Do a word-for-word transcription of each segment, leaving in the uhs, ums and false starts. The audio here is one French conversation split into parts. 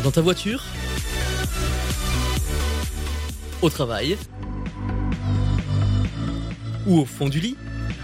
Dans ta voiture, au travail ou au fond du lit.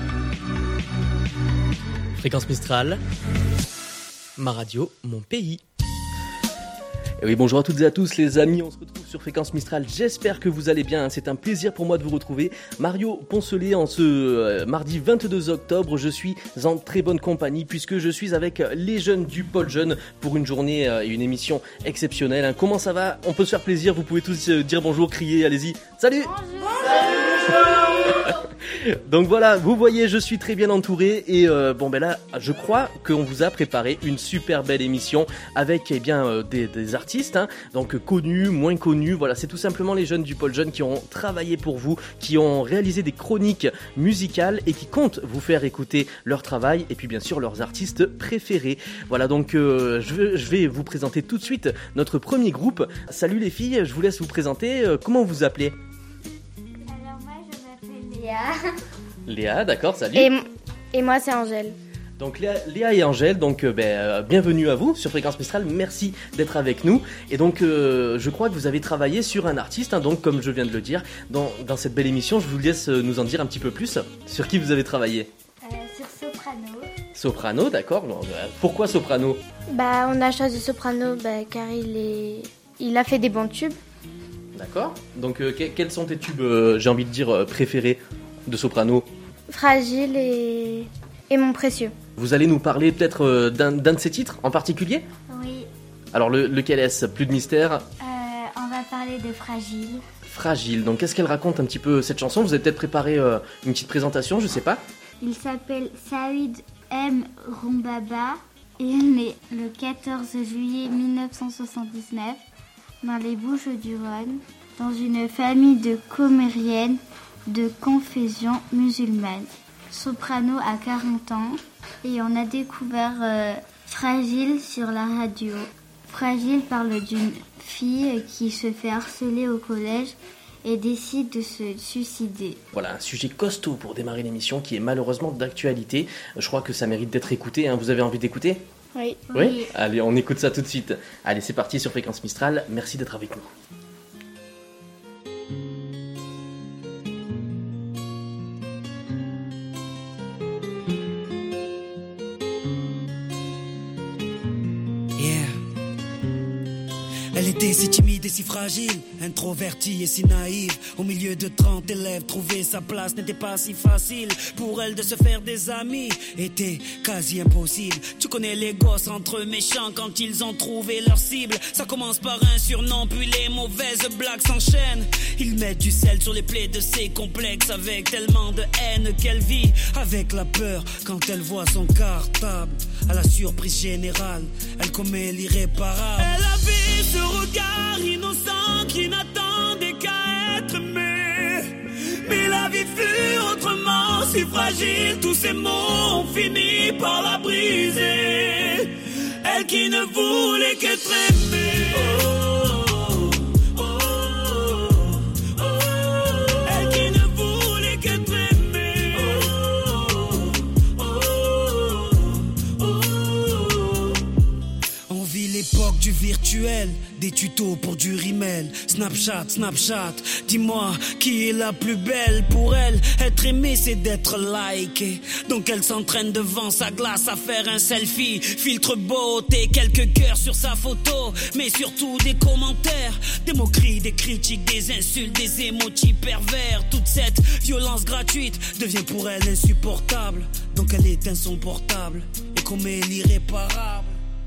Fréquence Mistral, ma radio, mon pays. Et oui, bonjour à toutes et à tous les amis, on se retrouve sur Fréquence Mistral, j'espère que vous allez bien, c'est un plaisir pour moi de vous retrouver. Mario Poncelet, en ce euh, mardi vingt-deux octobre, je suis en très bonne compagnie puisque je suis avec les jeunes du Pôle Jeune pour une journée et euh, une émission exceptionnelle. Hein. Comment ça va? On peut se faire plaisir, vous pouvez tous euh, dire bonjour, crier, allez-y. Salut! Bonjour. Salut. Donc voilà, vous voyez, je suis très bien entouré et euh, bon ben là, je crois qu'on vous a préparé une super belle émission avec eh bien euh, des, des artistes, hein, donc connus, moins connus. Voilà, c'est tout simplement les jeunes du Pôle Jeune qui ont travaillé pour vous, qui ont réalisé des chroniques musicales et qui comptent vous faire écouter leur travail et puis bien sûr leurs artistes préférés. Voilà, donc euh, je, vais, je vais vous présenter tout de suite notre premier groupe. Salut les filles, je vous laisse vous présenter. Euh, comment vous vous appelez? Léa. Léa, d'accord, salut. Et, et moi, c'est Angèle. Donc Léa, Léa et Angèle, donc euh, ben, euh, bienvenue à vous sur Fréquence Mistral, merci d'être avec nous. Et donc euh, je crois que vous avez travaillé sur un artiste, hein, donc comme je viens de le dire, dans, dans cette belle émission, je vous laisse nous en dire un petit peu plus sur qui vous avez travaillé. Euh, sur Soprano. Soprano, d'accord. Donc, euh, pourquoi Soprano? Bah, on a choisi Soprano bah, car il, est... il a fait des bons tubes. D'accord. Donc euh, que, quels sont tes tubes, euh, j'ai envie de dire, euh, préférés de Soprano? Fragile et... et Mon Précieux. Vous allez nous parler peut-être euh, d'un, d'un de ces titres en particulier? Oui. Alors le, lequel est-ce? Plus de mystère. Euh, on va parler de Fragile. Fragile. Donc qu'est-ce qu'elle raconte un petit peu cette chanson? Vous avez peut-être préparé euh, une petite présentation, je sais pas. Il s'appelle Saïd M. Roumbaba et il est né le quatorze juillet mille neuf cent soixante-dix-neuf dans les Bouches-du-Rhône, dans une famille de comériennes de confession musulmane. Soprano a quarante ans et on a découvert euh, Fragile sur la radio. Fragile parle d'une fille qui se fait harceler au collège et décide de se suicider. Voilà, un sujet costaud pour démarrer l'émission qui est malheureusement d'actualité. Je crois que ça mérite d'être écouté, hein. Vous avez envie d'écouter? Oui. Oui. Oui. Allez, on écoute ça tout de suite. Allez, c'est parti sur Fréquence Mistral. Merci d'être avec nous. Elle était si timide et si fragile, introvertie et si naïve. Au milieu de trente élèves, trouver sa place n'était pas si facile. Pour elle de se faire des amis était quasi impossible. Tu connais les gosses entre méchants quand ils ont trouvé leur cible. Ça commence par un surnom, puis les mauvaises blagues s'enchaînent. Ils mettent du sel sur les plaies de ses complexes avec tellement de haine qu'elle vit avec la peur quand elle voit son cartable. À la surprise générale, elle commet l'irréparable. Elle avait ce regard innocent qui n'attendait qu'à être aimé. Mais la vie fut autrement si fragile. Tous ces mots ont fini par la briser. Elle qui ne voulait qu'être aimée. Oh, oh, oh, oh. Elle qui ne voulait qu'être aimée. Oh, oh, oh. On vit l'époque du virtuel. Des tutos pour du rimel, Snapchat, Snapchat. Dis-moi qui est la plus belle pour elle. Être aimée c'est d'être liké. Donc elle s'entraîne devant sa glace à faire un selfie. Filtre beauté, quelques cœurs sur sa photo. Mais surtout des commentaires, des moqueries, des critiques, des insultes, des émojis pervers. Toute cette violence gratuite devient pour elle insupportable. Donc elle éteint son portable et commet l'irréparable.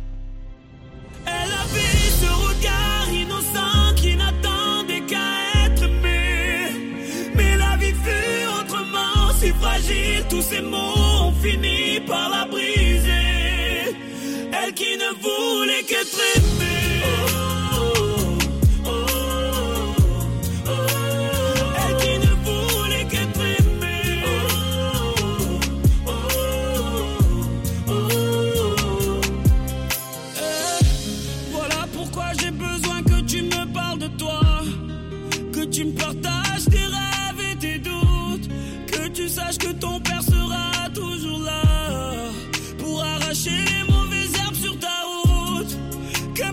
Elle avait ce regard innocent qui n'attendait qu'à être aimé. Mais la vie fut autrement si fragile. Tous ces mots ont fini par la briser. Elle qui ne voulait qu'être aimée. Oh, oh, oh, oh, oh. Elle qui ne voulait qu'être aimée. Oh, oh, oh, oh. Eh, voilà pourquoi j'ai besoin que tu me parles de toi, que tu me partages tes rêves et tes doutes, que tu saches que ton père sera toujours là pour arracher les mauvaises herbes sur ta route, que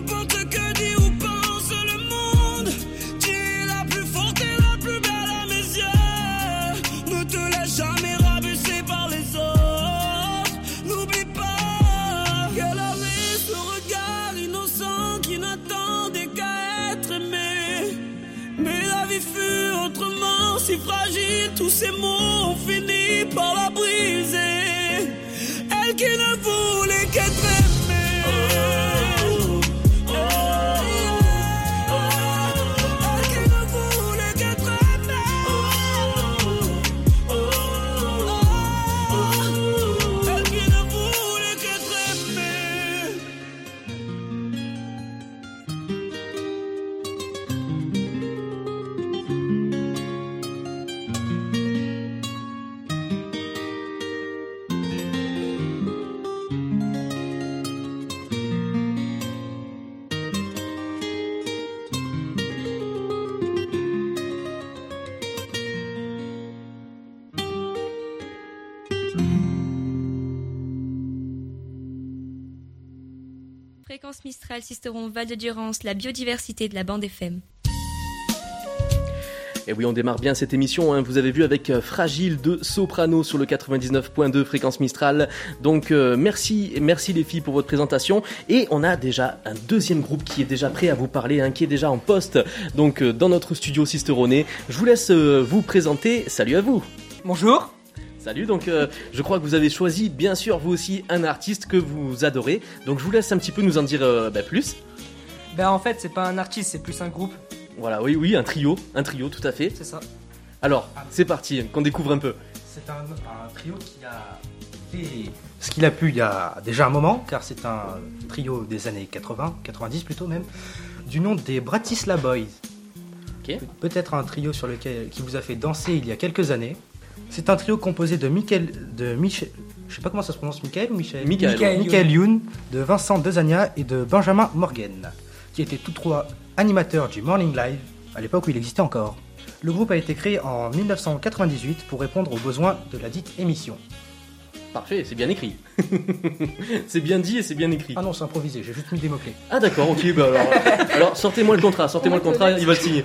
si fragile, tous ces mots ont fini par la briser. Elle qui ne voulait qu'être aimée. Oh, oh, oh, oh, oh. Elle qui ne voulait qu'être aimée. Oh, oh, oh, oh. Elle qui ne voulait qu'être aimée. Fréquence Mistral, Sisteron, Val de Durance, la biodiversité de la bande F M. Et oui, on démarre bien cette émission, hein. Vous avez vu avec euh, Fragile de Soprano sur le quatre-vingt-dix-neuf point deux Fréquence Mistral. Donc euh, merci, merci les filles pour votre présentation. Et on a déjà un deuxième groupe qui est déjà prêt à vous parler, hein, qui est déjà en poste donc euh, dans notre studio Sisteronais. Je vous laisse euh, vous présenter. Salut à vous. Bonjour. Salut, donc euh, je crois que vous avez choisi bien sûr vous aussi un artiste que vous adorez. Donc je vous laisse un petit peu nous en dire euh, bah, plus. Ben en fait c'est pas un artiste, c'est plus un groupe. Voilà, oui, oui, un trio, un trio tout à fait. C'est ça. Alors, c'est parti, qu'on découvre un peu. C'est un, un trio qui a fait ce qu'il a pu il y a déjà un moment, car c'est un trio des années quatre-vingts, quatre-vingt-dix plutôt même, du nom des Bratislava Boys. Ok. Pe- peut-être un trio sur lequel qui vous a fait danser il y a quelques années. C'est un trio composé de Michael, de Michel, je sais pas comment ça se prononce, Michael ou Michel Michael. Michael. Michael Youn, de Vincent Dezania et de Benjamin Morgan, qui étaient tous trois animateurs du Morning Live à l'époque où il existait encore. Le groupe a été créé en dix-neuf cent quatre-vingt-dix-huit pour répondre aux besoins de la dite émission. Parfait, c'est bien écrit. C'est bien dit et c'est bien écrit. Ah non, c'est improvisé, j'ai juste mis des mots-clés. Ah d'accord, ok, bah alors, alors sortez-moi le contrat, sortez-moi le contrat, il va le signer.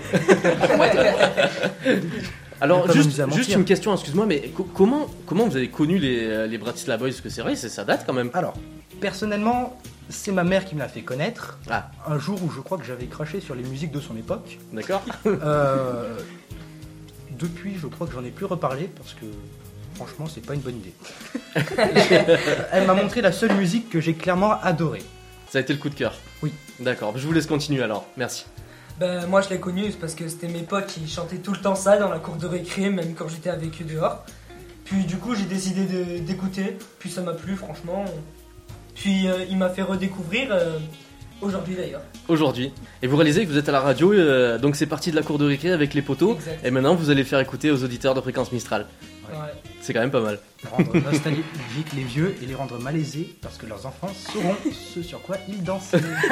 Alors On va pas juste, m'amuser à mentir. juste une question, excuse-moi, mais co- comment, comment vous avez connu les, les Bratislava Boys? Parce que c'est vrai, c'est, ça date quand même. Alors, personnellement, c'est ma mère qui me l'a fait connaître. Ah, Un jour où je crois que j'avais craché sur les musiques de son époque. d'accord. Euh, depuis, je crois que j'en ai plus reparlé parce que franchement, c'est pas une bonne idée. Elle m'a montré la seule musique que j'ai clairement adorée. Ça a été le coup de cœur. Oui. D'accord, je vous laisse continuer alors, merci. Ben moi je l'ai connu c'est parce que c'était mes potes qui chantaient tout le temps ça dans la cour de récré, même quand j'étais avec eux dehors. Puis du coup j'ai décidé de, d'écouter, puis ça m'a plu franchement. Puis euh, il m'a fait redécouvrir euh, aujourd'hui d'ailleurs. Aujourd'hui. Et vous réalisez que vous êtes à la radio, euh, donc c'est parti de la cour de récré avec les poteaux. Exact. Et maintenant vous allez faire écouter aux auditeurs de Fréquence Mistral. Ouais. C'est quand même pas mal. Rendre nostalgiques les vieux et les rendre malaisés parce que leurs enfants sauront ce sur quoi ils dansent.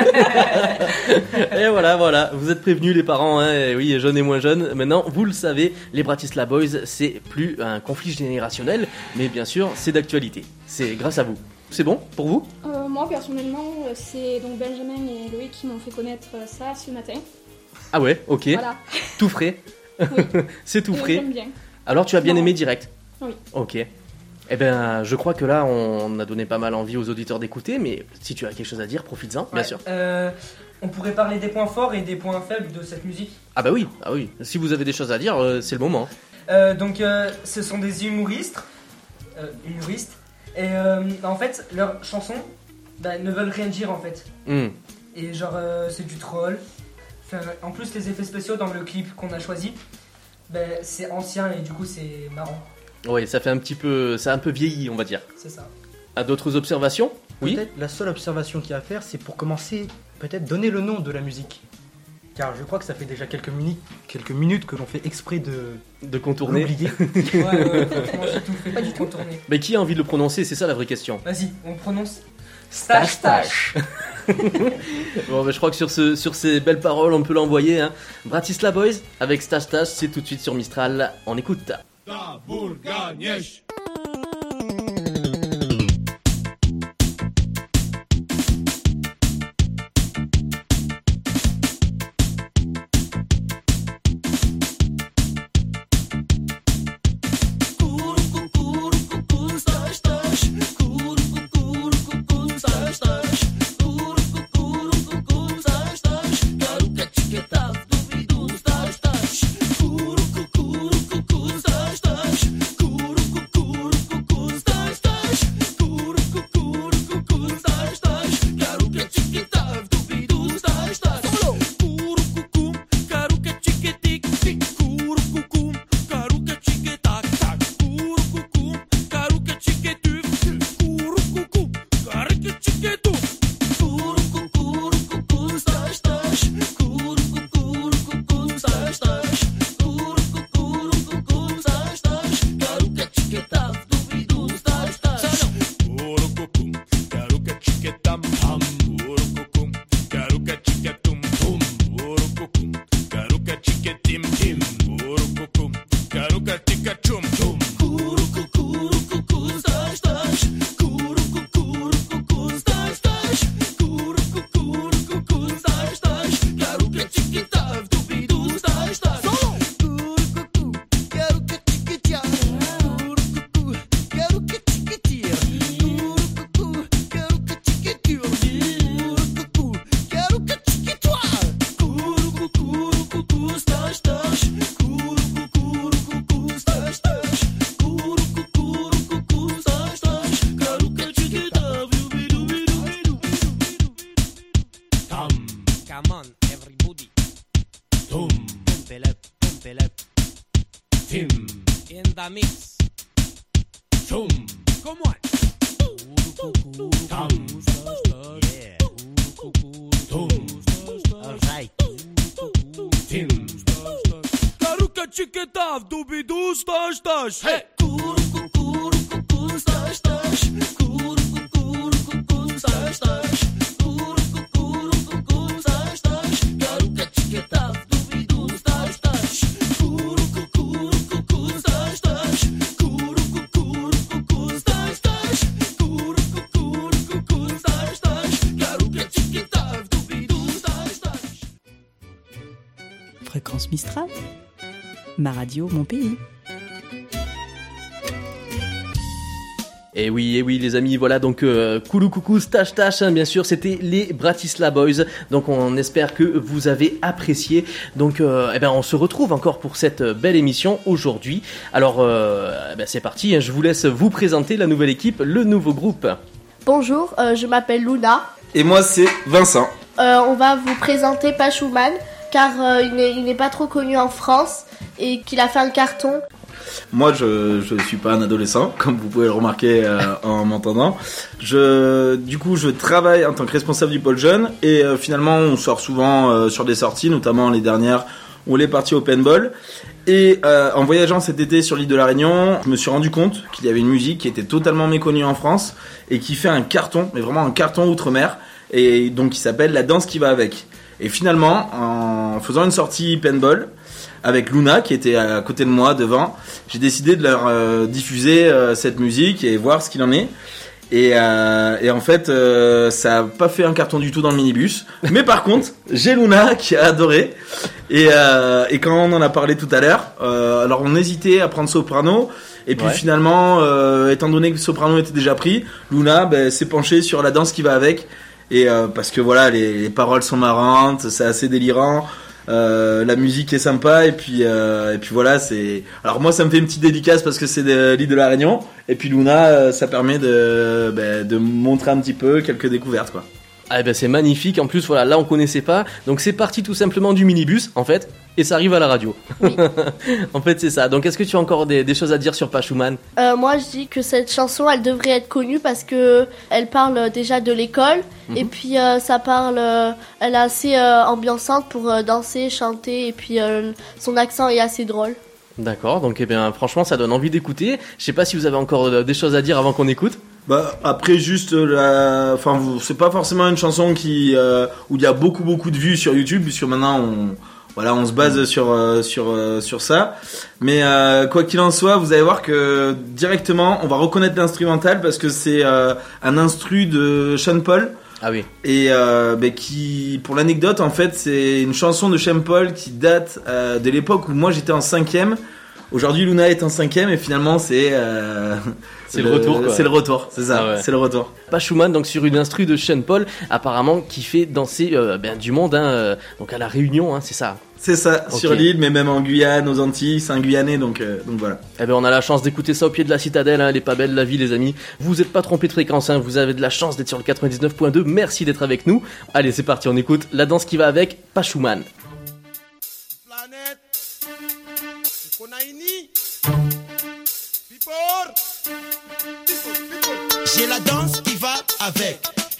Et voilà, voilà, vous êtes prévenus les parents, hein, et oui, jeunes et moins jeunes. Maintenant, vous le savez, les Bratislava Boys, c'est plus un conflit générationnel, mais bien sûr, c'est d'actualité. C'est grâce à vous. C'est bon pour vous? Euh, moi personnellement, euh, c'est donc Benjamin et Loïc qui m'ont fait connaître euh, ça ce matin. Ah ouais, ok. Voilà. Tout frais. Oui. C'est tout Et frais. J'aime bien. Alors tu as bien Non. aimé direct? Oui. Ok. Eh ben, je crois que là, on a donné pas mal envie aux auditeurs d'écouter, mais si tu as quelque chose à dire, profites-en, bien Ouais. sûr. Euh, on pourrait parler des points forts et des points faibles de cette musique. Ah bah oui, ah oui. Si vous avez des choses à dire, euh, c'est le moment. Euh, donc euh, ce sont des humoristes, euh, humoristes, et euh, en fait leurs chansons bah, ne veulent rien dire en fait. Hmm. Et genre euh, c'est du troll. Enfin, en plus les effets spéciaux dans le clip qu'on a choisi, bah, c'est ancien et du coup c'est marrant. Oui, ça fait un petit peu, ça a un peu vieilli, on va dire. C'est ça. À d'autres observations? Oui. Peut-être la seule observation qu'il y a à faire, c'est pour commencer, peut-être donner le nom de la musique. Car je crois que ça fait déjà quelques minutes, quelques minutes que l'on fait exprès de De contourner. l'oublier. Ouais, ouais, franchement j'ai tout fait pour contourner. Mais qui a envie de le prononcer? C'est ça la vraie question. Vas-y, on prononce Stache Stache. Bon, bah, je crois que sur, ce, sur ces belles paroles, on peut l'envoyer. Hein. Bratislava Boys avec Stache Stache, c'est tout de suite sur Mistral. On écoute. Da Burganiech. Cucu, Fréquence Mistral, ma radio, mon pays. Et oui, et oui les amis, voilà donc euh, Koulou Coucou Stache Stache, hein, bien sûr, c'était les Bratislava Boys. Donc on espère que vous avez apprécié. Donc euh, eh ben on se retrouve encore pour cette belle émission aujourd'hui. Alors euh, eh ben, c'est parti, hein, je vous laisse vous présenter la nouvelle équipe, le nouveau groupe. Bonjour, euh, je m'appelle Luna. Et moi c'est Vincent. Euh, on va vous présenter Pachuman, car euh, il, n'est, il n'est pas trop connu en France et qu'il a fait un carton. Moi, je je suis pas un adolescent, comme vous pouvez le remarquer euh, en m'entendant. Je, du coup, je travaille en tant que responsable du pôle jeune et euh, finalement, on sort souvent euh, sur des sorties, notamment les dernières où on est parti au paintball. Et euh, en voyageant cet été sur l'île de la Réunion, je me suis rendu compte qu'il y avait une musique qui était totalement méconnue en France et qui fait un carton, mais vraiment un carton outre-mer, et donc qui s'appelle La danse qui va avec. Et finalement, en faisant une sortie paintball avec Luna qui était à côté de moi devant, j'ai décidé de leur euh, diffuser euh, cette musique et voir ce qu'il en est. Et, euh, et en fait, euh, ça a pas fait un carton du tout dans le minibus. Mais par contre, j'ai Luna qui a adoré. Et, euh, et quand on en a parlé tout à l'heure, euh, alors on hésitait à prendre soprano. Et puis ouais. finalement, euh, étant donné que soprano était déjà pris, Luna ben, s'est penchée sur la danse qui va avec. Et euh, parce que voilà, les, les paroles sont marrantes, c'est assez délirant. Euh, la musique est sympa et puis euh, et puis voilà, c'est alors moi ça me fait une petite dédicace parce que c'est de l'île de la Réunion et puis Luna euh, ça permet de bah, de montrer un petit peu quelques découvertes quoi. Ah ben c'est magnifique, en plus voilà, là on connaissait pas, donc c'est parti tout simplement du minibus en fait, et ça arrive à la radio. Oui. En fait c'est ça, donc est-ce que tu as encore des, des choses à dire sur Pachuman? euh, Moi je dis que cette chanson elle devrait être connue parce que elle parle déjà de l'école, mm-hmm. et puis euh, ça parle, euh, elle est assez euh, ambiançante pour euh, danser, chanter, et puis euh, son accent est assez drôle. D'accord, donc eh bien franchement ça donne envie d'écouter, je sais pas si vous avez encore euh, des choses à dire avant qu'on écoute. Bah après juste la, enfin c'est pas forcément une chanson qui euh, où il y a beaucoup beaucoup de vues sur YouTube puisque maintenant on voilà on se base sur euh, sur euh, sur ça. Mais euh, quoi qu'il en soit, vous allez voir que directement on va reconnaître l'instrumental parce que c'est euh, un instru de Sean Paul. Ah oui. Et euh, bah, qui, pour l'anecdote, en fait, c'est une chanson de Sean Paul qui date euh, de l'époque où moi j'étais en cinquième. Aujourd'hui, Luna est en cinquième et finalement c'est euh, c'est le, le retour. Quoi. C'est le retour, c'est ça. Ah ouais. C'est le retour. Pachuman, donc sur une instru de Sean Paul, apparemment qui fait danser euh, ben, du monde, hein, euh, donc à la Réunion, hein, c'est ça. C'est ça, okay. Sur l'île, mais même en Guyane, aux Antilles, c'est un Guyanais, donc euh, donc voilà. Eh ben on a la chance d'écouter ça au pied de la citadelle, hein, elle est pas belle la vie les amis. Vous êtes pas trompés de fréquence, hein, vous avez de la chance d'être sur le quatre-vingt-dix-neuf point deux. Merci d'être avec nous. Allez c'est parti, on écoute la danse qui va avec Pachuman. J'ai la danse qui va avec.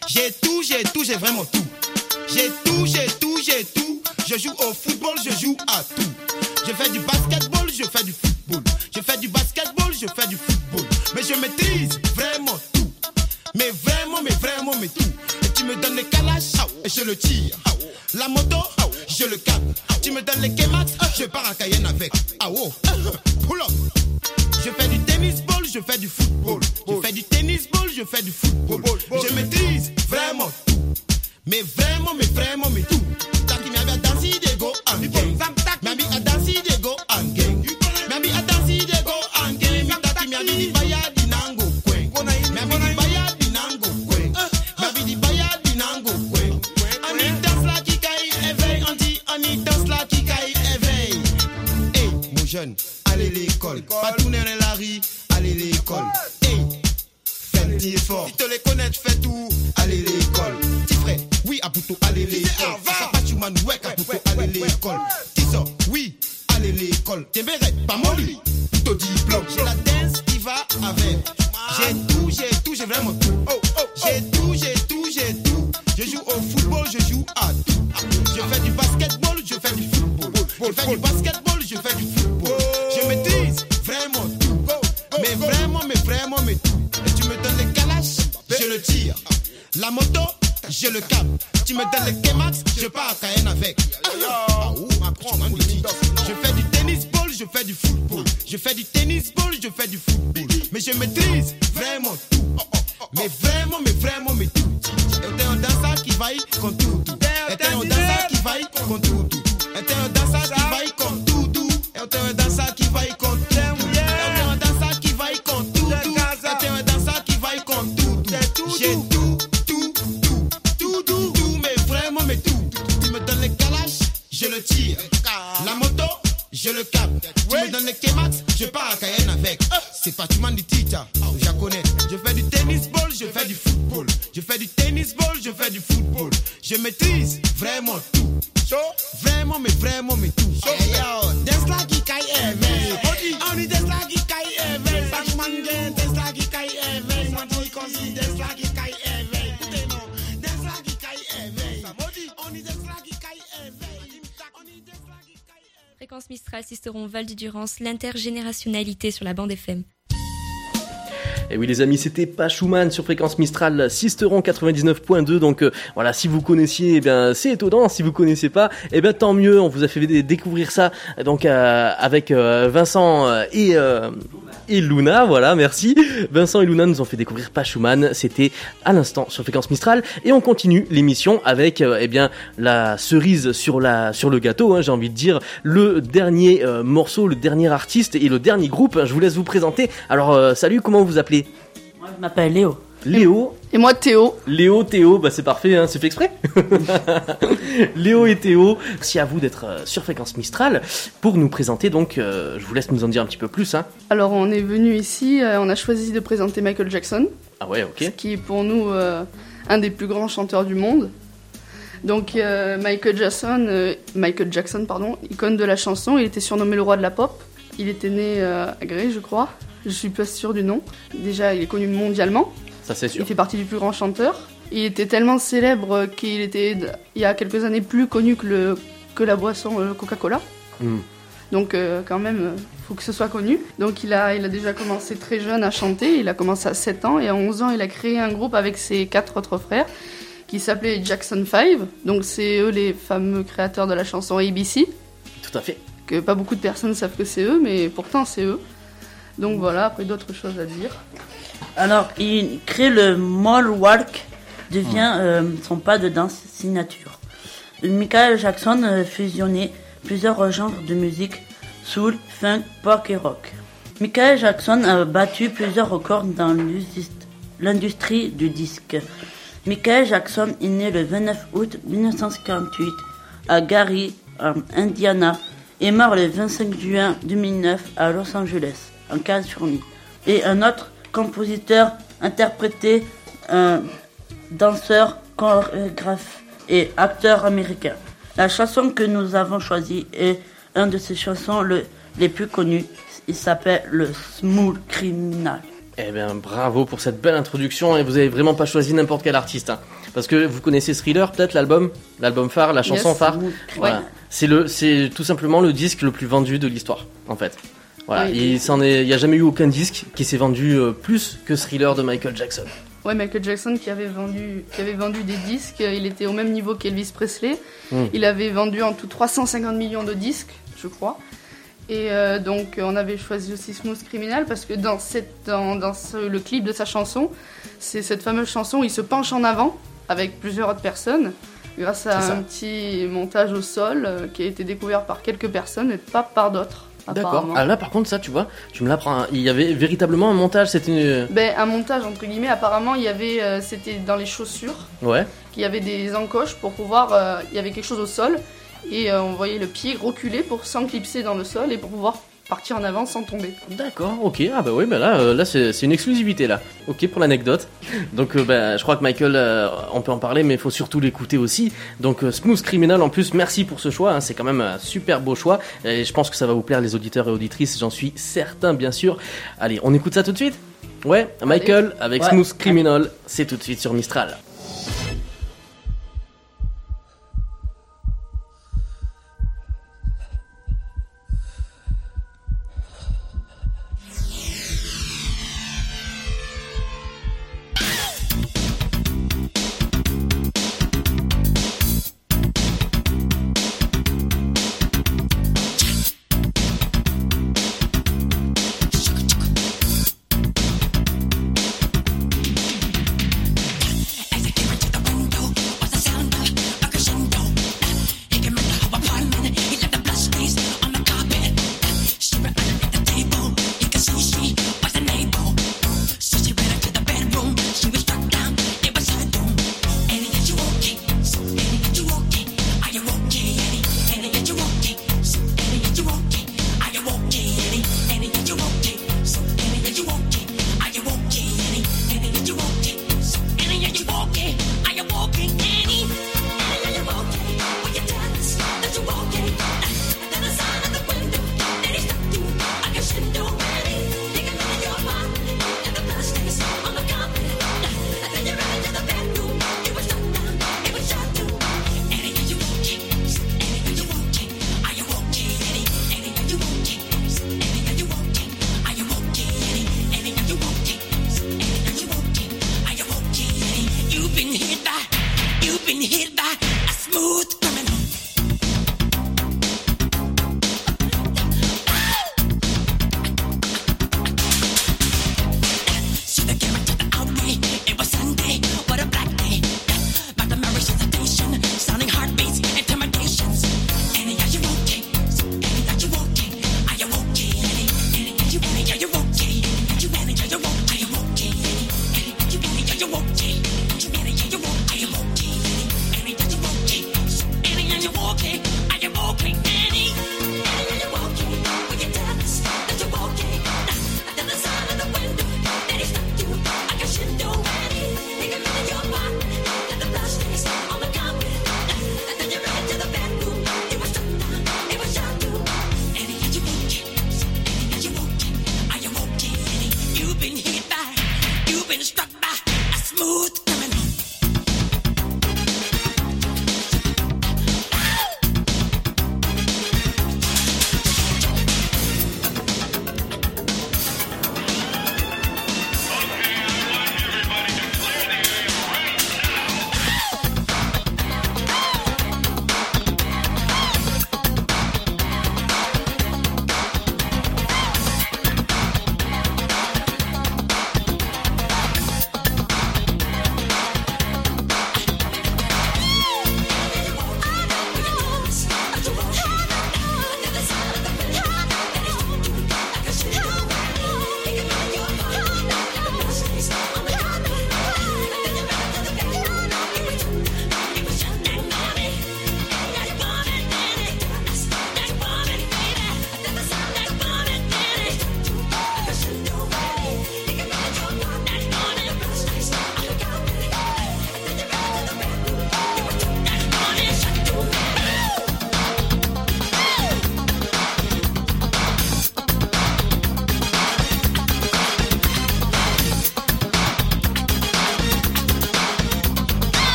J'ai tout, j'ai tout, j'ai vraiment tout. J'ai tout, j'ai tout, j'ai tout. Je joue au football, je joue à tout. Je fais du basketball, je fais du football. Je fais du basketball, je fais du football. Mais je maîtrise vraiment tout. Mais vraiment, mais vraiment, mais tout. Et tu me donnes les calaches et je le tire. La moto, je le capte. Tu me donnes les K-Max, je pars à Cayenne avec. Ah oh, pull up. Je fais du tennis ball, je fais du football. Je fais du tennis ball, je fais du football. Je maîtrise vraiment tout. Mais vraiment, mais vraiment, mais tout. Taki mi abi a dansi de go and gang. Mi abi a dansi de go and gang. Mi abi a dansi de go and gang. Mi taki mi abi di baya di nango kwen. Mi abi di baya di nango kwen. Mi abi di baya di nango kwen. On y danse là qui caille éveille. On dit on y danse là qui caille éveille. Hey, mon jeune, allez l'école. Pas tourner dans la rue, allez l'école. Hey, fais le petit effort. Si te les connais, tu fais tout. Allez l'école. Petit frère, oui, à plutôt aller l'école. Ça pas tu m'as noué, à plutôt aller l'école. Tissot, oui, aller l'école. T'es bérette, pas mon lit. Plutôt diplôme. J'ai la dance qui va avec. J'ai tout, j'ai tout, j'ai vraiment tout. J'ai tout, j'ai tout, j'ai tout. Je joue au football, je joue à tout. Je fais du basketball, je fais du football. Je fais du basketball, je fais du football. Je maîtrise vraiment tout. Mais vraiment, mais vraiment, mais tout. Et tu me donnes les calaches, je le tire. La moto, je le capte. Tu me donnes les K-Max, je pars à Cayenne avec. Ah, oh, je fais du tennis ball, je fais du football. Je fais du tennis ball, je fais du football. Mais je maîtrise vraiment tout. Mais vraiment, mais vraiment, mais tout. Et t'es un danseur qui vaille comme tout, tout. Et t'es un danseur qui vaille comme tout, tout. Et t'es un danseur qui vaille comme tout, tout. Et t'es un danseur qui vaille comme tout, tout. Et t'es un danseur qui vaille comme tout, tout. Et t'es un danseur qui vaille comme tout, tout. J'ai tout. Je le tire, la moto, je le capte. Tu me donnes les K-Max, je pars à Cayenne avec. C'est pas tu m'en dis tita, je la connais. Je fais du tennis ball, je fais du football. Je fais du tennis ball, je fais du football. Je maîtrise vraiment tout. Vraiment, mais vraiment, mais tout. Hey yo, dance la qui caille éveille. On dit dance la qui caille éveille. Chaque man gagne, dance la qui caille éveille. Moi dis qu'on dit dance la qui caille éveille. Écoutez non, dance la qui caille éveille. On dit dance la qui caille éveille. Fréquence Mistral, Sisteron, Val de Durance, l'intergénérationnalité sur la bande F M. Et oui les amis, c'était pas Schumann sur Fréquence Mistral, Sisteron quatre-vingt-dix-neuf point deux. Donc euh, voilà, si vous connaissiez, eh bien c'est étonnant. Si vous connaissez pas, eh bien tant mieux. On vous a fait découvrir ça donc euh, avec euh, Vincent et euh, et Luna. Voilà, merci. Vincent et Luna nous ont fait découvrir pas Schumann. C'était à l'instant sur Fréquence Mistral et on continue l'émission avec euh, eh bien la cerise sur la sur le gâteau. Hein, j'ai envie de dire le dernier euh, morceau, le dernier artiste et le dernier groupe. Je vous laisse vous présenter. Alors euh, salut, comment vous appelez? Moi, je m'appelle Léo. Léo. Et moi, Théo. Léo, Théo, bah c'est parfait, hein, c'est fait exprès. Léo et Théo, c'est à vous d'être euh, sur Fréquence Mistral pour nous présenter. Donc, euh, je vous laisse nous en dire un petit peu plus. Hein. Alors, on est venu ici, euh, on a choisi de présenter Michael Jackson. Ah ouais, ok. Qui est pour nous euh, un des plus grands chanteurs du monde. Donc, euh, Michael Jackson, euh, Michael Jackson, pardon, icône de la chanson. Il était surnommé le roi de la pop. Il était né euh, à Gré, je crois. Je suis pas sûre du nom. Déjà, il est connu mondialement. Ça, c'est sûr. Il fait partie du plus grand chanteur. Il était tellement célèbre qu'il était, il y a quelques années, plus connu que, le, que la boisson euh, Coca-Cola. Mm. Donc, euh, quand même, il faut que ce soit connu. Donc, il a, il a déjà commencé très jeune à chanter. Il a commencé à sept ans. Et à onze ans, il a créé un groupe avec ses quatre autres frères qui s'appelait Jackson five. Donc, c'est eux les fameux créateurs de la chanson A B C. Tout à fait. Que pas beaucoup de personnes savent que c'est eux, mais pourtant, c'est eux. Donc voilà, après d'autres choses à dire. Alors, il crée le Moonwalk, devient euh, son pas de danse signature. Michael Jackson euh, fusionnait plusieurs genres de musique, soul, funk, pop et rock. Michael Jackson a battu plusieurs records dans l'industrie du disque. Michael Jackson est né le vingt-neuf août dix-neuf cent cinquante-huit à Gary, en Indiana, et mort le vingt-cinq juin deux mille neuf à Los Angeles, en Californie. Et un autre compositeur, interprété, un danseur, chorégraphe et acteur américain. La chanson que nous avons choisie est une de ses chansons le, les plus connues. Il s'appelle le Smooth Criminal. Eh bien, bravo pour cette belle introduction, et vous avez vraiment pas choisi n'importe quel artiste, hein. Parce que vous connaissez Thriller, peut-être, l'album, l'album phare, la chanson Yes. phare. Ouais. Voilà. C'est le, c'est tout simplement le disque le plus vendu de l'histoire, en fait. Voilà. Oui. Il s'en est, il y a jamais eu aucun disque qui s'est vendu euh, plus que Thriller de Michael Jackson. Ouais, Michael Jackson qui avait vendu, qui avait vendu des disques, il était au même niveau qu'Elvis Presley. Mm. Il avait vendu en tout trois cent cinquante millions de disques, je crois. Et euh, donc on avait choisi aussi Smooth Criminal parce que dans, cette, dans, dans ce, le clip de sa chanson, c'est cette fameuse chanson où il se penche en avant avec plusieurs autres personnes grâce à un petit montage au sol euh, qui a été découvert par quelques personnes et pas par d'autres. D'accord. Ah là, par contre, ça, tu vois, tu me l'apprends. Il y avait véritablement un montage. C'était une... Ben, un montage entre guillemets. Apparemment, il y avait, euh, c'était dans les chaussures. Ouais. Qu'il y avait des encoches pour pouvoir. Euh, il y avait quelque chose au sol et euh, on voyait le pied reculer pour s'enclipser dans le sol et pour pouvoir partir en avant sans tomber. D'accord. Ok. Ah bah oui, bah là, euh, là, c'est, c'est une exclusivité là. Ok pour l'anecdote. Donc, euh, bah, je crois que Michael, euh, on peut en parler, mais il faut surtout l'écouter aussi. Donc, euh, Smooth Criminal. En plus, merci pour ce choix. Hein, c'est quand même un super beau choix. Et je pense que ça va vous plaire, les auditeurs et auditrices. J'en suis certain, bien sûr. Allez, on écoute ça tout de suite. Ouais. Michael avec Ouais. Smooth Criminal. C'est tout de suite sur Mistral.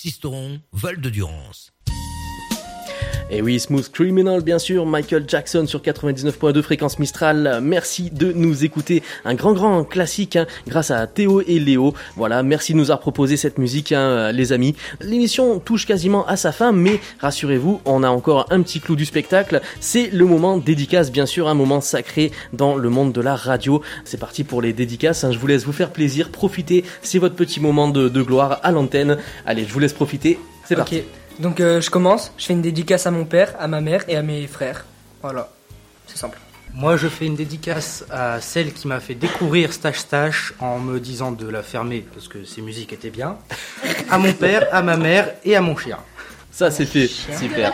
Sisteron, Val-de-Durance. Et oui, Smooth Criminal, bien sûr, Michael Jackson sur quatre-vingt-dix-neuf point deux fréquence Mistral. Merci de nous écouter. Un grand, grand classique, hein, grâce à Théo et Léo. Voilà, merci de nous avoir proposé cette musique, hein, les amis. L'émission touche quasiment à sa fin, mais rassurez-vous, on a encore un petit clou du spectacle. C'est le moment dédicace, bien sûr, un moment sacré dans le monde de la radio. C'est parti pour les dédicaces, hein. Je vous laisse vous faire plaisir, profitez. C'est votre petit moment de, de gloire à l'antenne. Allez, je vous laisse profiter. C'est okay. parti. Donc euh, je commence, je fais une dédicace à mon père, à ma mère et à mes frères. Voilà, c'est simple. Moi je fais une dédicace à celle qui m'a fait découvrir Stache Stache en me disant de la fermer parce que ses musiques étaient bien. À mon père, à ma mère et à mon chien. Ça c'est fait, super.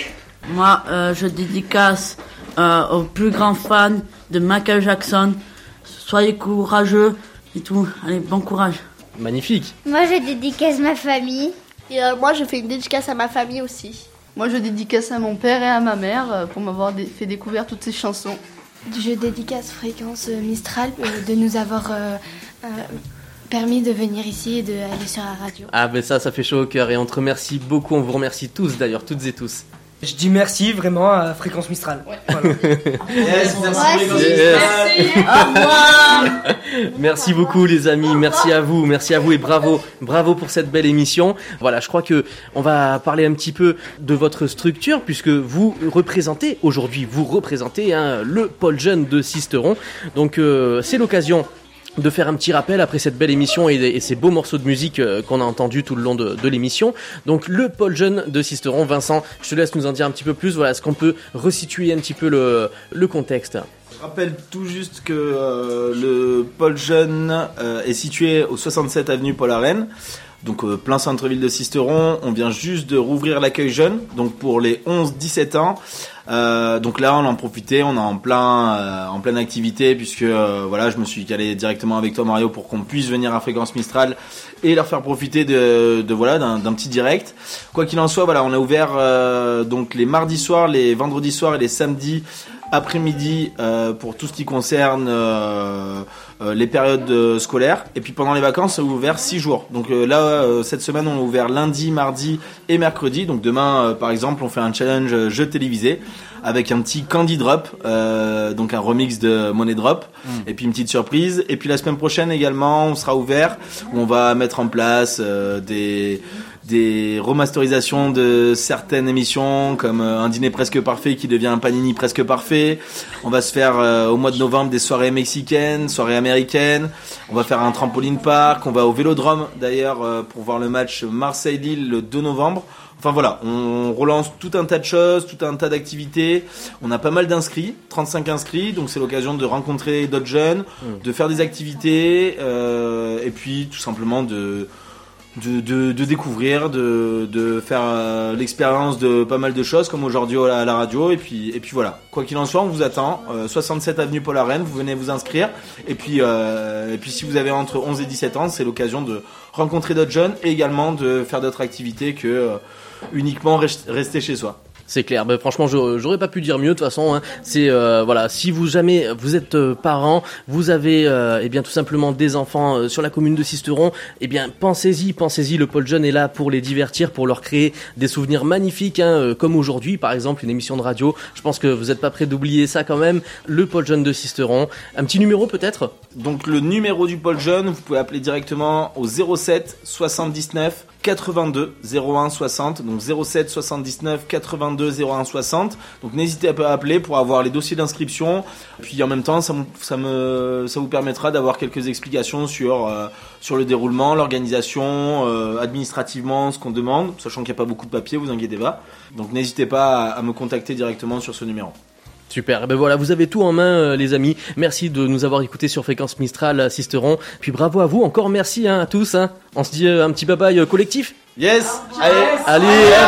Moi euh, je dédicace euh, aux plus grands fans de Michael Jackson. Soyez courageux et tout, allez bon courage. Magnifique. Moi je dédicace ma famille. Et euh, moi, je fais une dédicace à ma famille aussi. Moi, je dédicace à mon père et à ma mère euh, pour m'avoir dé- fait découvrir toutes ces chansons. Je dédicace Fréquence Mistral euh, de nous avoir euh, euh, permis de venir ici et d'aller sur la radio. Ah ben ça, ça fait chaud au cœur et on te remercie beaucoup. On vous remercie tous d'ailleurs, toutes et tous. Je dis merci vraiment à Fréquence Mistral. Ouais. Voilà. Yes, merci Fréquence Yes. Mistral. Au revoir. Merci beaucoup les amis, merci à vous, merci à vous et bravo, bravo pour cette belle émission. Voilà, je crois que on va parler un petit peu de votre structure puisque vous représentez aujourd'hui, vous représentez hein, le pôle jeune de Sisteron. Donc euh, c'est l'occasion de faire un petit rappel après cette belle émission et, et ces beaux morceaux de musique euh, qu'on a entendus tout le long de, de l'émission. Donc le pôle jeune de Sisteron, Vincent, je te laisse nous en dire un petit peu plus. Voilà, est-ce qu'on peut resituer un petit peu le, le contexte ? Je rappelle tout juste que euh, le pôle jeune euh, est situé au soixante-sept avenue Paul Arène. Donc euh, plein centre-ville de Sisteron, on vient juste de rouvrir l'accueil jeune, donc pour les onze dix-sept ans. Euh, donc là on en profité, on est en plein euh, en pleine activité puisque euh, voilà, je me suis calé directement avec toi Mario pour qu'on puisse venir à Fréquence Mistral et leur faire profiter de, de voilà d'un, d'un petit direct. Quoi qu'il en soit, voilà, on a ouvert euh, donc les mardis soirs, les vendredis soirs et les samedis après-midi euh, pour tout ce qui concerne euh, euh, les périodes euh, scolaires. Et puis pendant les vacances, on a ouvert six jours. Donc euh, là, euh, cette semaine, on a ouvert lundi, mardi et mercredi. Donc demain, euh, par exemple, on fait un challenge euh, jeu télévisé avec un petit Candy Drop, euh, donc un remix de Money Drop, mmh. et puis une petite surprise. Et puis la semaine prochaine également, on sera ouvert, où on va mettre en place euh, des... des remasterisations de certaines émissions comme euh, un dîner presque parfait qui devient un panini presque parfait. On va se faire euh, au mois de novembre des soirées mexicaines, soirées américaines. On va faire un trampoline park. On va au Vélodrome d'ailleurs euh, pour voir le match Marseille-Lille le deux novembre. Enfin voilà, on relance tout un tas de choses, tout un tas d'activités. On a pas mal d'inscrits, trente-cinq inscrits, donc c'est l'occasion de rencontrer d'autres jeunes, mmh. de faire des activités euh, et puis tout simplement de De, de, de découvrir, de, de faire euh, l'expérience de pas mal de choses comme aujourd'hui à la, à la radio et puis, et puis voilà, quoi qu'il en soit on vous attend, euh, soixante-sept avenue Paul Arène, vous venez vous inscrire et puis, euh, et puis si vous avez entre onze et dix-sept ans c'est l'occasion de rencontrer d'autres jeunes et également de faire d'autres activités que euh, uniquement rester chez soi. C'est clair, ben, franchement j'aurais pas pu dire mieux de toute façon, hein. C'est euh, voilà, si vous jamais vous êtes euh, parent, vous avez euh, eh bien tout simplement des enfants euh, sur la commune de Sisteron, eh bien pensez-y, pensez-y, le pôle jeune est là pour les divertir, pour leur créer des souvenirs magnifiques, hein, euh, comme aujourd'hui par exemple une émission de radio. Je pense que vous êtes pas prêts d'oublier ça quand même. Le pôle jeune de Sisteron, un petit numéro peut-être. Donc le numéro du pôle jeune, vous pouvez appeler directement au zéro sept soixante-dix-neuf quatre-vingt-deux zéro un soixante, donc zéro sept soixante-dix-neuf quatre-vingt-deux zéro un soixante. Donc n'hésitez pas à appeler pour avoir les dossiers d'inscription. Puis en même temps, ça, me, ça, me, ça vous permettra d'avoir quelques explications sur, euh, sur le déroulement, l'organisation, euh, administrativement, ce qu'on demande, sachant qu'il n'y a pas beaucoup de papiers, vous inquiétez pas. Donc n'hésitez pas à, à me contacter directement sur ce numéro. Super, ben voilà, vous avez tout en main euh, les amis. Merci de nous avoir écoutés sur Fréquence Mistral à Sisteron. Puis bravo à vous, encore merci hein, à tous. Hein. On se dit euh, un petit bye-bye euh, collectif. Yes. Allez, allez,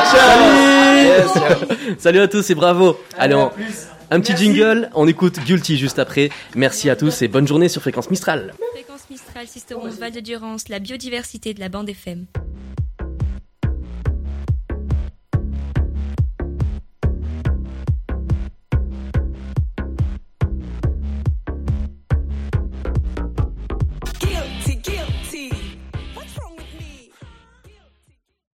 salut. Yes. Salut à tous et bravo. Allez, on... un petit merci. Jingle, on écoute Guilty juste après. Merci à tous et bonne journée sur Fréquence Mistral. Fréquence Mistral, Sisteron, Val-de-Durance, la biodiversité de la bande F M.